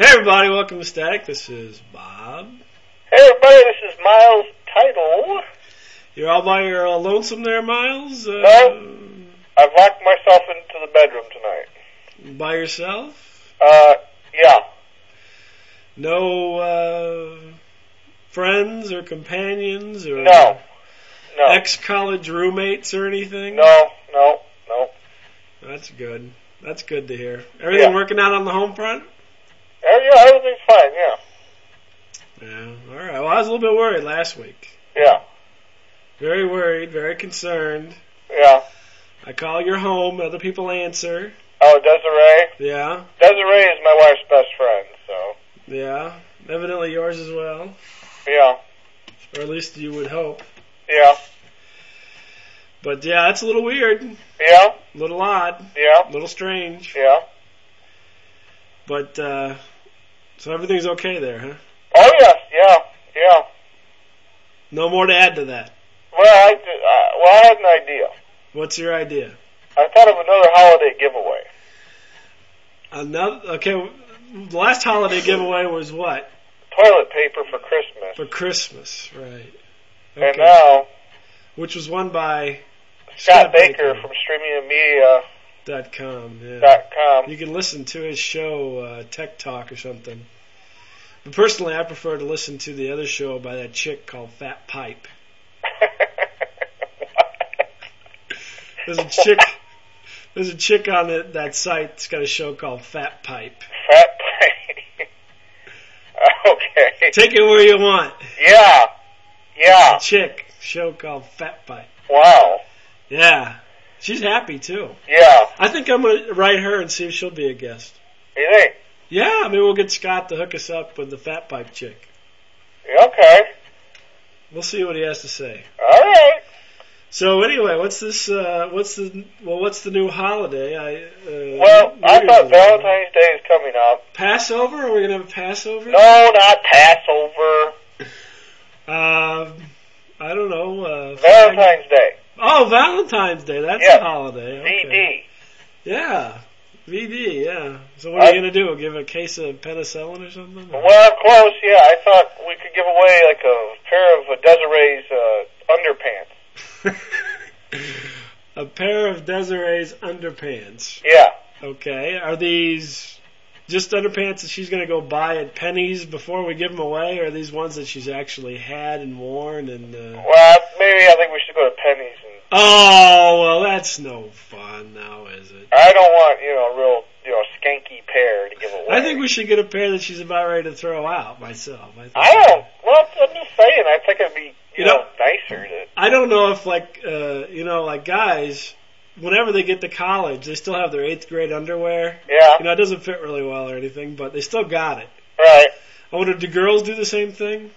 everybody, welcome to Static. This is Bob. Hey everybody, this is Miles Title. You're all by your lonesome there, Miles? No, I've locked myself into the bedroom tonight. By yourself? Yeah. No, friends or companions or No. ex-college roommates or anything? No. That's good. That's good to hear. Everything working out on the home front? Yeah, everything's fine, yeah. Yeah, alright. Well, I was a little bit worried last week. Yeah. Very worried, very concerned. Yeah. I call your home, other people answer. Oh, Desiree? Yeah. Desiree is my wife's best friend, so. Yeah. Evidently yours as well. Yeah. Or at least you would hope. Yeah. But yeah, that's a little weird. Yeah. A little odd. Yeah. A little strange. Yeah. But, so everything's okay there, huh? Oh, yes, yeah. No more to add to that. Well, I had an idea. What's your idea? I thought of another holiday giveaway. Okay, the last holiday giveaway was what? Toilet paper for Christmas. For Christmas, right. Okay. And now... Which was won by... Scott Baker from streamingandmedia.com. Yeah. You can listen to his show, Tech Talk or something. But personally, I prefer to listen to the other show by that chick called Fat Pipe. There's a chick on that site that's got a show called Fat Pipe. Fat Pipe. Okay. Take it where you want. Yeah. It's a chick show called Fat Pipe. Wow. Yeah. She's happy too. Yeah. I think I'm going to write her and see if she'll be a guest. You think? Yeah, maybe we'll get Scott to hook us up with the Fat Pipe chick. Okay. We'll see what he has to say. All right. So anyway, what's the new holiday? I thought Valentine's Day is coming up. Passover? Are we going to have a Passover? No, not Passover. I don't know. Valentine's Day. Oh, Valentine's Day. That's a holiday. Okay. VD. Yeah. VD, yeah. So what are you going to do? Give a case of penicillin or something? Well, close, yeah. I thought we could give away like a pair of Desiree's underpants. A pair of Desiree's underpants. Yeah. Okay. Are these just underpants that she's going to go buy at Penny's before we give them away, or are these ones that she's actually had and worn? And Well, maybe I think we should go to Penny's. Oh, well, that's no fun now, is it? I don't want, a real, skanky pair to give away. I think we should get a pair that she's about ready to throw out myself. Well, I'm just saying, I think it'd be, nicer to... I don't know if, like guys, whenever they get to college, they still have their 8th grade underwear. Yeah. It doesn't fit really well or anything, but they still got it. Right. I wonder, do girls do the same thing?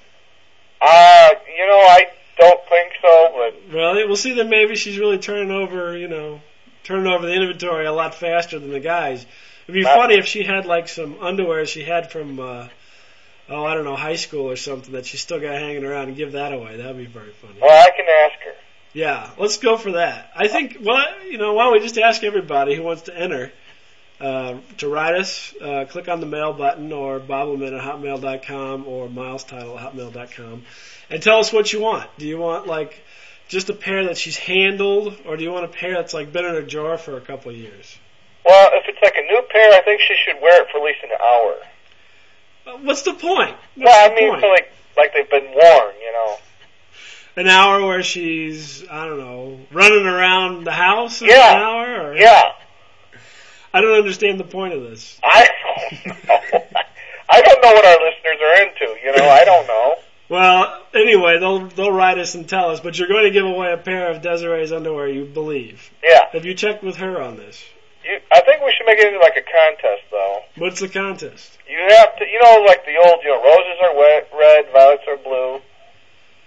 I don't think so, but... Really? We'll see that maybe she's really turning over the inventory a lot faster than the guys. It'd be funny if she had, some underwear she had from, high school or something that she still got hanging around and give that away. That would be very funny. Well, I can ask her. Yeah, let's go for that. I think, why don't we just ask everybody who wants to enter to write us, click on the mail button or bobbleman@hotmail.com or milestitle@hotmail.com and tell us what you want. Do you want, just a pair that she's handled, or do you want a pair that's, been in her drawer for a couple of years? Well, if it's a new pair, I think she should wear it for at least an hour. What's the point? So they've been worn, An hour where she's, running around the house in an hour? Or? Yeah. I don't understand the point of this. I don't know. I don't know what our listeners are into, I don't know. Well, anyway, they'll write us and tell us, but you're going to give away a pair of Desiree's underwear, you believe. Yeah. Have you checked with her on this? I think we should make it into a contest, though. What's the contest? You have to, like the old, roses are red, violets are blue. Right. ...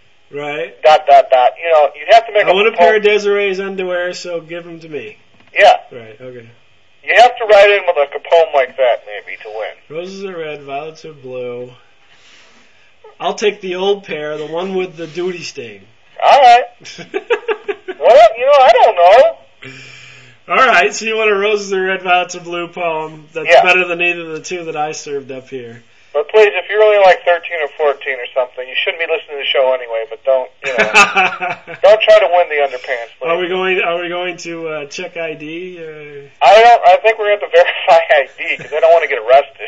You'd have to make I want a pair of Desiree's underwear, so give them to me. Yeah. Right, okay. You have to write in with a poem like that, maybe, to win. Roses are red, violets are blue. I'll take the old pair, the one with the duty stain. All right. Well, I don't know. All right, so you want a Roses are Red, Violets are Blue poem that's Yeah. better than either of the two that I served up here. But please, if you're only like 13 or 14 or something, you shouldn't be listening to the show anyway. But don't, don't try to win the underpants. Please. Are we going to check ID? Or? I think we're going to have to verify ID because I don't want to get arrested.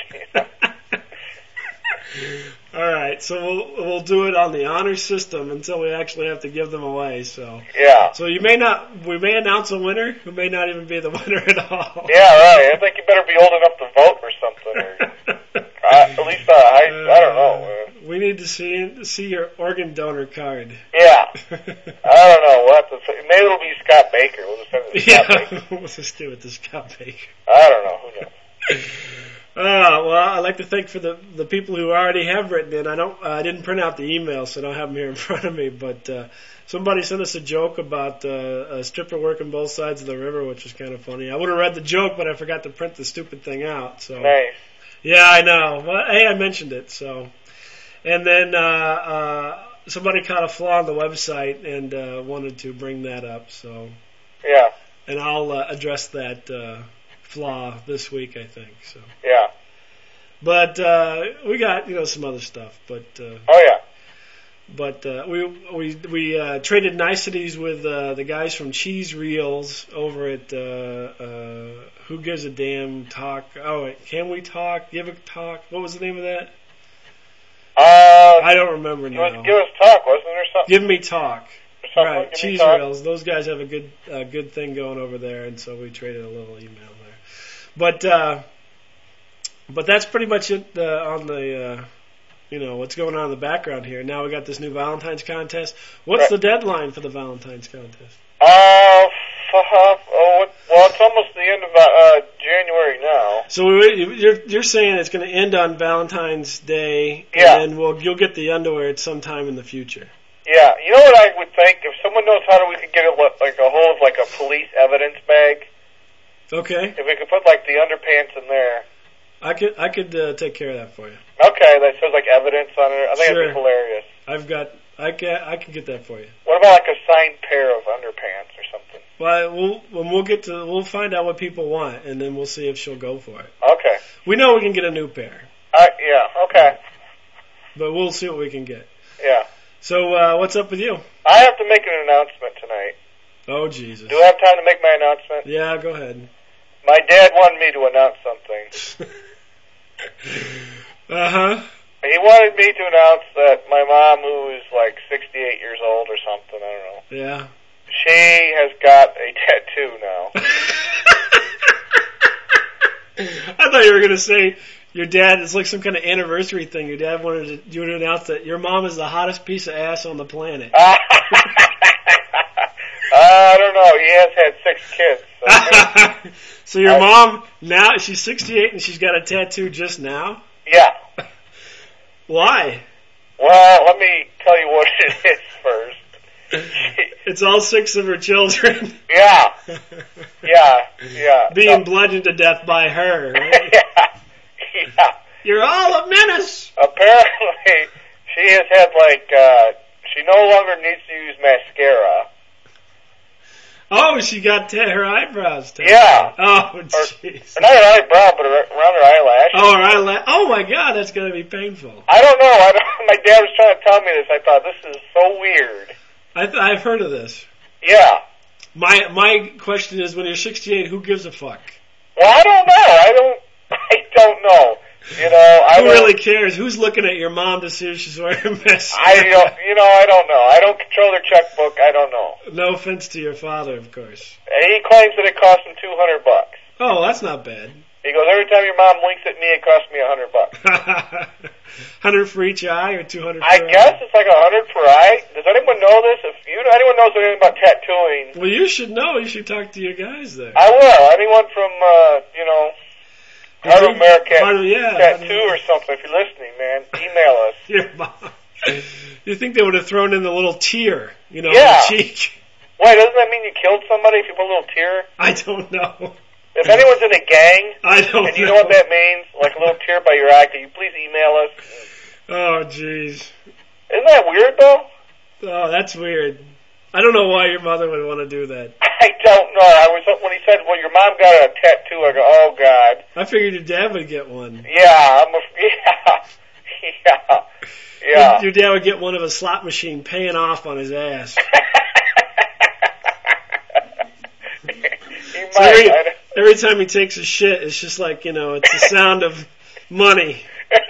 All right, so we'll do it on the honor system until we actually have to give them away. So Yeah. So we may announce a winner who may not even be the winner at all. Yeah, right. I think you better be old enough to vote or something. Or, at least I don't know. We need to see your organ donor card. Yeah. I don't know. We'll have to maybe it'll be Scott Baker. We'll just send it to Scott Baker. We'll just do it to Scott Baker. I don't know. Who knows? Well, I'd like to thank for the people who already have written in. I didn't print out the email, so I don't have them here in front of me. But somebody sent us a joke about a stripper working both sides of the river, which was kind of funny. I would have read the joke, but I forgot to print the stupid thing out. So Nice. yeah, I know. Well, hey, I mentioned it. So, and then somebody caught a flaw on the website and wanted to bring that up. So Yeah. and I'll address that flaw this week, I think. So. Yeah. But we got some other stuff. But Oh yeah. we traded niceties with the guys from Cheese Reels over at Who Gives a Damn Talk. Oh, wait, Can We Talk? Give a Talk? What was the name of that? I don't remember now. Give us talk, wasn't there something? Give Me Talk. Or something? Right, Give me Cheese talk? Reels. Those guys have a good thing going over there, and so we traded a little email there. But that's pretty much it on the what's going on in the background here. Now we got this new Valentine's contest. What's Right. the deadline for the Valentine's contest? Well, it's almost the end of January now. So you're saying it's going to end on Valentine's Day, Yeah. and then you'll get the underwear at some time in the future. Yeah, you know what I would think? If someone knows how we could get a hold of like a police evidence bag, Okay, if we could put like the underpants in there. I could take care of that for you. Okay, that shows like evidence on it. I think Sure. it'd be hilarious. I can get that for you. What about like a signed pair of underpants or something? Well, we'll find out what people want, and then we'll see if she'll go for it. Okay. We know we can get a new pair, Yeah, okay. but we'll see what we can get. Yeah. So, what's up with you? I have to make an announcement tonight. Oh, Jesus. Do I have time to make my announcement? Yeah, go ahead. My dad wanted me to announce something. Uh-huh. He wanted me to announce that my mom, who is like 68 years old or something, I don't know, Yeah. she has got a tattoo now. I thought you were going to say your dad, it's like some kind of anniversary thing. Your dad wanted you to announce that your mom is the hottest piece of ass on the planet. I don't know. He has had 6 kids. So So your mom, now, she's 68 and she's got a tattoo just now? yeah. Why? Well, let me tell you what it is first. It's all 6 of her children Yeah. Yeah. being bludgeoned to death by her. Right? Yeah. You're all a menace. Apparently, she has had she no longer needs to use mascara. Oh, she got her eyebrows tattooed. Yeah. Oh, jeez. Or not her eyebrow, but around her eyelash. Oh, her eyelash. Oh, my God, that's going to be painful. I don't know. My dad was trying to tell me this. I thought, this is so weird. I've heard of this. Yeah. My question is, when you're 68, who gives a fuck? Well, I don't know. I don't know. Who really cares? Who's looking at your mom to see if she's wearing mascara? I don't know. I don't control their checkbook. I don't know. No offense to your father, of course. And he claims that it cost him $200. Oh, that's not bad. He goes, every time your mom winks at me, it costs me $100. 100 for each eye or 200 for I guess it's like 100 per eye. Does anyone know this? If anyone knows anything about tattooing, Well, you should know. You should talk to your guys there. I will. Anyone from Heart of America Yeah. Tattoo or something, if you're listening, man, email us. Your mom. You think they would have thrown in the little tear, Yeah. on the cheek? Wait, doesn't that mean you killed somebody if you put a little tear? I don't know. If anyone's in a gang, I don't and you know what that means, like a little tear by your eye, can you please email us? Oh, jeez. Isn't that weird, though? Oh, that's weird. I don't know why your mother would want to do that. I don't know. When he said, "Well, your mom got a tattoo," I go, "Oh God." I figured your dad would get one. Yeah, yeah. Your dad would get one of a slot machine paying off on his ass. He So might. every time he takes a shit, it's just like, it's the sound of money.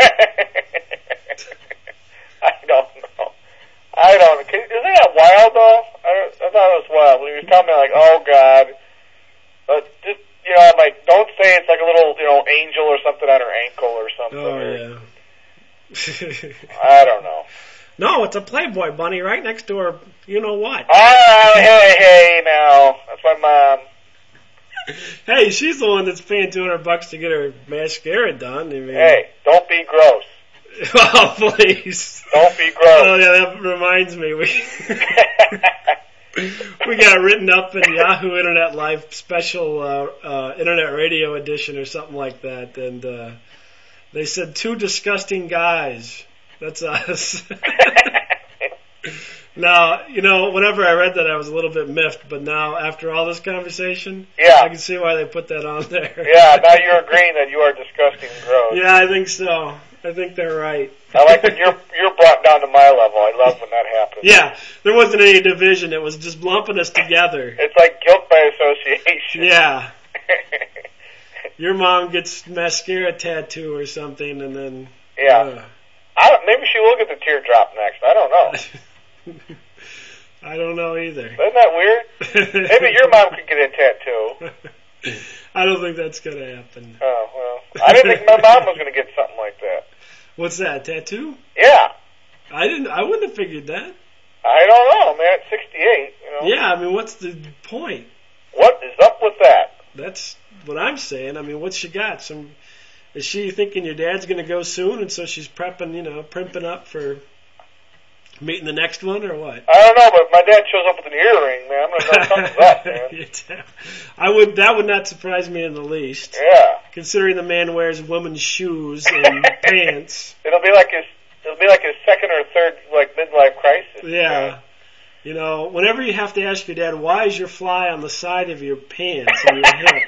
I don't know. Isn't that wild, though? I thought it was wild. When he was telling me, like, oh, God. But just, I'm like, don't say it's like a little, angel or something on her ankle or something. Oh, yeah. I don't know. No, it's a Playboy bunny right next to her, what. Oh, hey, now. That's my mom. Hey, she's the one that's paying $200 to get her mascara done. I mean, hey, don't be gross. Oh, please. Don't be gross. Oh, yeah, that reminds me. We got written up in Yahoo Internet Life special Internet Radio edition or something like that. And they said 2 disgusting guys. That's us. Now, whenever I read that, I was a little bit miffed. But now, after all this conversation, yeah. I can see why they put that on there. Yeah, now you're agreeing that you are disgusting and gross. Yeah, I think so. I think they're right. I like that you're brought down to my level. I love when that happens. Yeah, there wasn't any division. It was just lumping us together. It's like guilt by association. Yeah. Your mom gets mascara tattoo or something, and then... Yeah. Maybe she will get the teardrop next. I don't know. I don't know either. Isn't that weird? Maybe your mom could get a tattoo. I don't think that's going to happen. Oh, well. I didn't think my mom was going to get something like that. What's that, tattoo? Yeah. I wouldn't have figured that. I don't know, man. At 68, Yeah, I mean, what's the point? What is up with that? That's what I'm saying. I mean, what's she got? Is she thinking your dad's going to go soon, and so she's prepping, primping up for meeting the next one, or what? I don't know, but if my dad shows up with an earring, man, I'm going to know something's up, man. That would not surprise me in the least. Yeah. Considering the man wears women's shoes and pants. It'll be like his second or third, midlife crisis. Yeah. Right? Whenever you have to ask your dad, why is your fly on the side of your pants on your hip?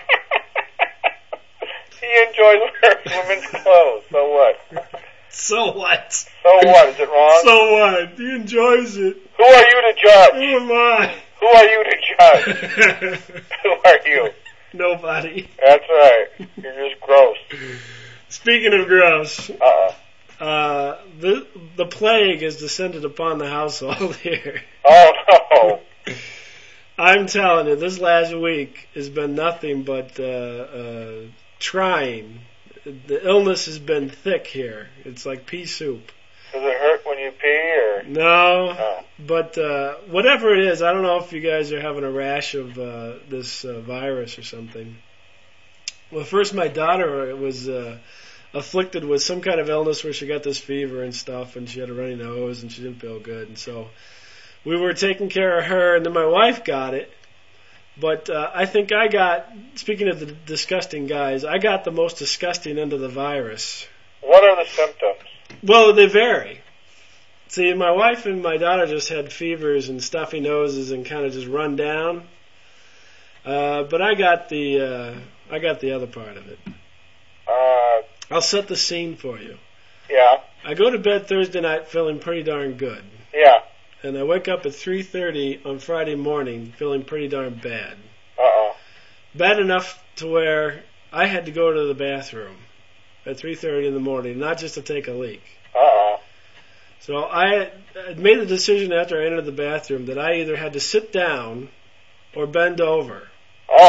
He enjoys wearing women's clothes, so what? So what? So what? Is it wrong? So what? He enjoys it. Who are you to judge? Who am I? Who are you to judge? Who are you? Nobody. That's right. You're just gross. Speaking of gross. Uh-oh. The plague has descended upon the household here. Oh, no. I'm telling you, this last week has been nothing but trying. The illness has been thick here. It's like pea soup. Does it hurt when you pee, or? No, but whatever it is, I don't know if you guys are having a rash of this virus or something. Well, first my daughter was afflicted with some kind of illness where she got this fever and stuff, and she had a runny nose, and she didn't feel good, and so we were taking care of her, and then my wife got it. But I think I got, speaking of the disgusting guys, I got the most disgusting end of the virus. What are the symptoms? Well, they vary. See, my wife and my daughter just had fevers and stuffy noses and kind of just run down. But I got the other part of it. I'll set the scene for you. Yeah. I go to bed Thursday night feeling pretty darn good. Yeah. And I wake up at 3:30 on Friday morning feeling pretty darn bad. Uh-oh. Bad enough to where I had to go to the bathroom at 3:30 in the morning, not just to take a leak. Uh-oh. So I made the decision after I entered the bathroom that I either had to sit down or bend over. Oh.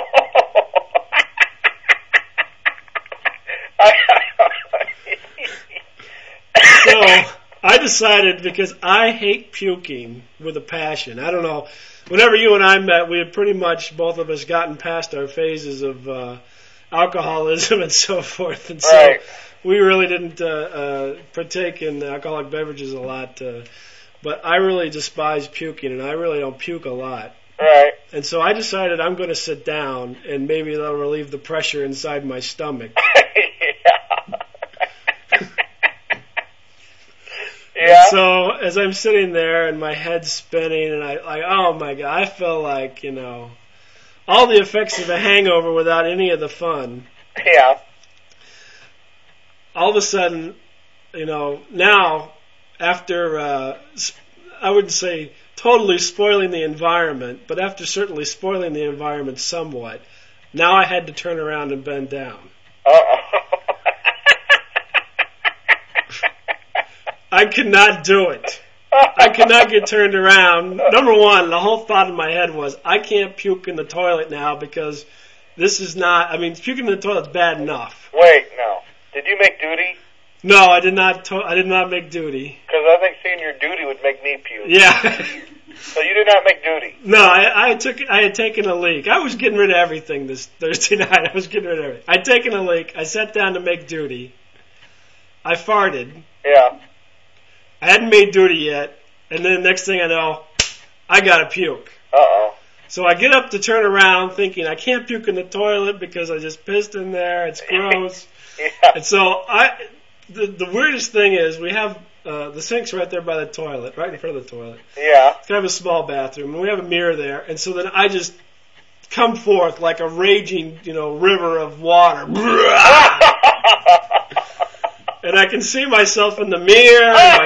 So I decided, because I hate puking with a passion. I don't know. Whenever you and I met, we had pretty much, both of us, gotten past our phases of alcoholism and so forth. And so right. We really didn't partake in alcoholic beverages a lot. But I really despise puking, and I really don't puke a lot. Right. And so I decided I'm going to sit down, and maybe that'll relieve the pressure inside my stomach. Yeah. So as I'm sitting there and my head's spinning and oh my God, I feel like, all the effects of a hangover without any of the fun. Yeah. All of a sudden, now after, I wouldn't say totally spoiling the environment, but after certainly spoiling the environment somewhat, now I had to turn around and bend down. Uh-oh. I could not do it. I could not get turned around. Number one, the whole thought in my head was, I can't puke in the toilet now because this is not, puking in the toilet's bad enough. Wait, no. Did you make duty? No, I did not make duty. Because I think seeing your duty would make me puke. Yeah. So you did not make duty? No, I had taken a leak. I was getting rid of everything this Thursday night. I was getting rid of everything. I'd taken a leak. I sat down to make duty. I farted. Yeah. I hadn't made duty yet. And then next thing I know, I got to puke. Uh-oh. So I get up to turn around thinking I can't puke in the toilet because I just pissed in there. It's gross. Yeah. And so the weirdest thing is we have the sink's right there by the toilet, right in front of the toilet. Yeah. It's kind of a small bathroom, and we have a mirror there. And so then I just come forth like a raging, river of water. And I can see myself in the mirror. And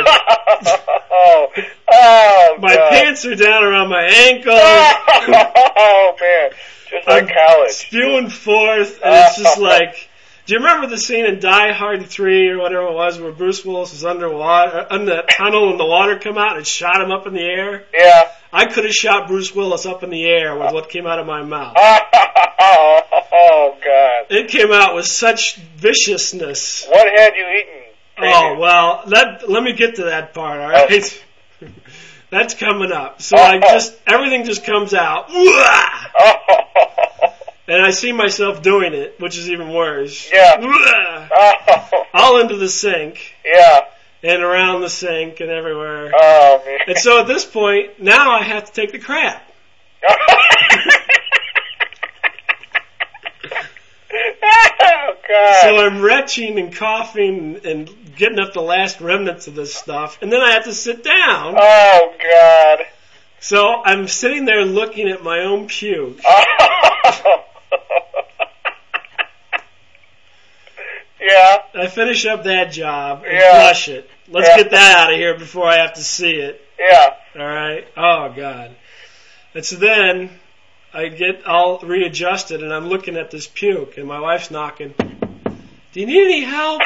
my pants are down around my ankles. Oh, man. Just like college. Spewing forth, and it's just like... Do you remember the scene in Die Hard 3 or whatever it was where Bruce Willis was underwater, in the tunnel and the water come out and it shot him up in the air? Yeah. I could have shot Bruce Willis up in the air with what came out of my mouth. Oh, God. It came out with such viciousness. What had you eaten? Oh, well, let me get to that part, all right? Oh. That's coming up. So everything just comes out. And I see myself doing it, which is even worse. Yeah. All into the sink. Yeah. And around the sink and everywhere. Oh, man. And so at this point, now I have to take the crap. Oh, God. So I'm retching and coughing and getting up the last remnants of this stuff. And then I have to sit down. Oh, God. So I'm sitting there looking at my own puke. Yeah. I finish up that job and flush it. Let's get that out of here before I have to see it. Yeah. All right. Oh, God. And so then I get all readjusted and I'm looking at this puke and my wife's knocking. Do you need any help?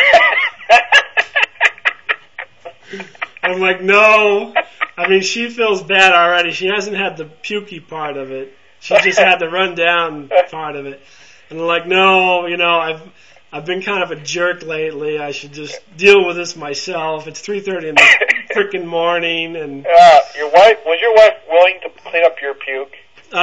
I'm like, no. She feels bad already. She hasn't had the pukey part of it. She just had the run down part of it. And I'm like, no, I've been kind of a jerk lately. I should just deal with this myself. It's 3:30 in the frickin' morning, and was your wife willing to clean up your puke?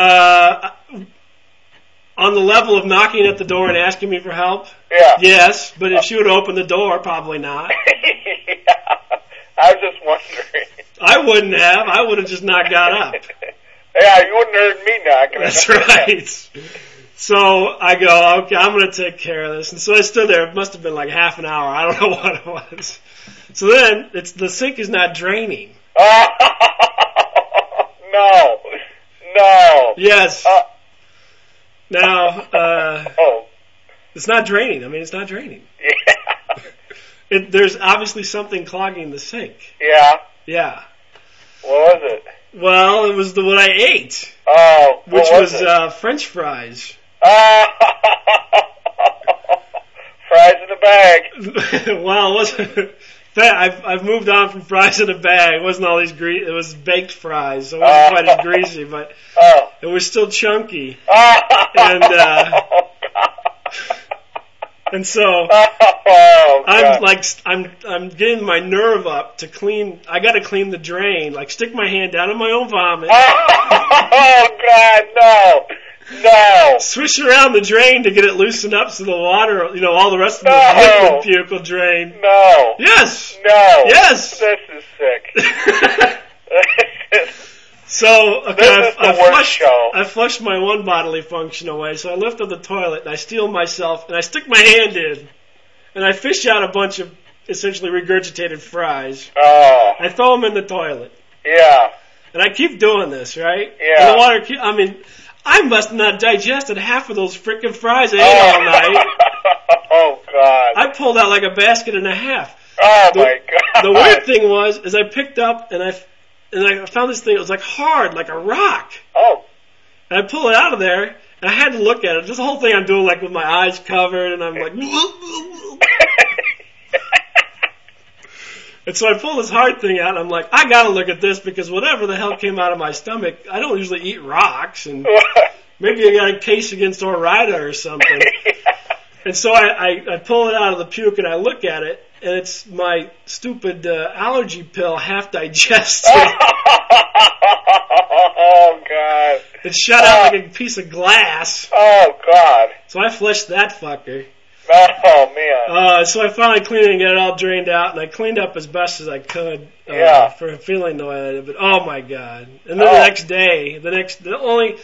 On the level of knocking at the door and asking me for help? Yeah. Yes, but if she would open the door, probably not. Yeah. I was just wondering. I wouldn't have. I would have just not got up. Yeah, you wouldn't have heard me knocking. That's right. So I go, okay, I'm going to take care of this. And so I stood there. It must have been like half an hour. I don't know what it was. So then the sink is not draining. No. Yes. Now, it's not draining. It's not draining. Yeah. There's obviously something clogging the sink. Yeah. Yeah. What was it? Well, it was what I ate. Oh. Which was French fries. Fries in a bag. Well, it wasn't. I've moved on from fries in a bag. It wasn't all these it was baked fries, so it wasn't quite as greasy, but it was still chunky. And so I'm getting my nerve up to clean. I got to clean the drain. Like stick my hand down in my own vomit. Oh God, no. Swish around the drain to get it loosened up so the water, all the rest of the liquid puke will drain. No. Yes. No. Yes. This is sick. So, okay, I flushed my one bodily function away, so I lift up the toilet and I steel myself and I stick my hand in and I fish out a bunch of essentially regurgitated fries. Oh. I throw them in the toilet. Yeah. And I keep doing this, right? Yeah. And the water I must not digested half of those freaking fries I ate all night. Oh, God. I pulled out like a basket and a half. Oh, my God. The weird thing was, is I picked up and I found this thing. It was like hard, like a rock. Oh. And I pull it out of there, and I had to look at it. This whole thing I'm doing like with my eyes covered, and I'm like, and so I pull this hard thing out, and I'm like, I gotta look at this because whatever the hell came out of my stomach, I don't usually eat rocks, and maybe I got a case against Ore-Ida or something. And so I pull it out of the puke, and I look at it, and it's my stupid allergy pill half digested. Oh, God. It shut out like a piece of glass. Oh, God. So I flushed that fucker. Oh, man. So I finally cleaned it and got it all drained out, and I cleaned up as best as I could for feeling no idea. But oh my God! And then the next day, the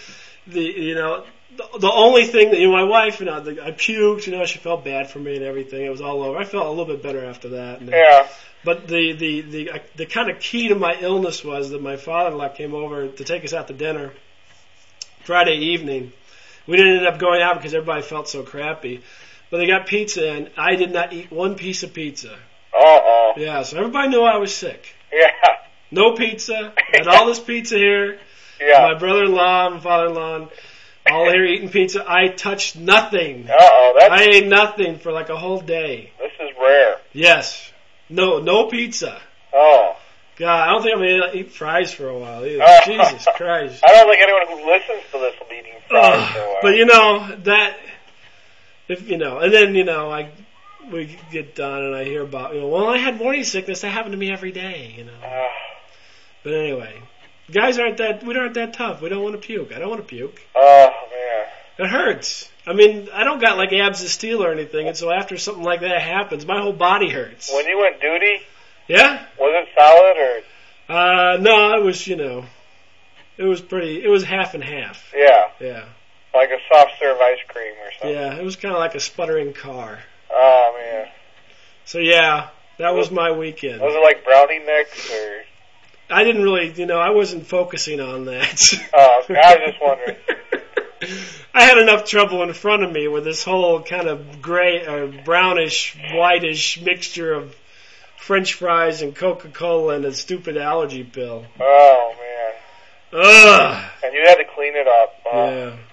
only thing that my wife, I puked. She felt bad for me and everything. It was all over. I felt a little bit better after that. And, yeah. But the kind of key to my illness was that my father-in-law came over to take us out to dinner Friday evening. We didn't end up going out because everybody felt so crappy. But they got pizza, and I did not eat one piece of pizza. Uh-oh. Yeah, so everybody knew I was sick. Yeah. No pizza. Had all this pizza here. Yeah. My brother-in-law and father-in-law all here eating pizza. I touched nothing. Uh-oh. I ate nothing for like a whole day. This is rare. Yes. No pizza. Oh. God, I don't think I'm going to eat fries for a while either. Jesus Christ. I don't think anyone who listens to this will be eating fries for a while. But that... and then, we get done and I hear about, well, I had morning sickness. That happened to me every day, But anyway, guys we aren't that tough. We don't want to puke. I don't want to puke. Oh, man. It hurts. I mean, I don't got like abs of steel or anything, and so after something like that happens, my whole body hurts. When you went duty? Yeah? Was it solid or? No, it was, it was half and half. Yeah. Yeah. Like a soft serve ice cream or something. Yeah, it was kind of like a sputtering car. Oh, man. So, yeah, that was my weekend. Was it like brownie mix or? I didn't really, I wasn't focusing on that. Oh, okay. I was just wondering. I had enough trouble in front of me with this whole kind of gray or brownish, whitish mixture of French fries and Coca-Cola and a stupid allergy pill. Oh, man. Ugh. And you had to clean it up. Yeah.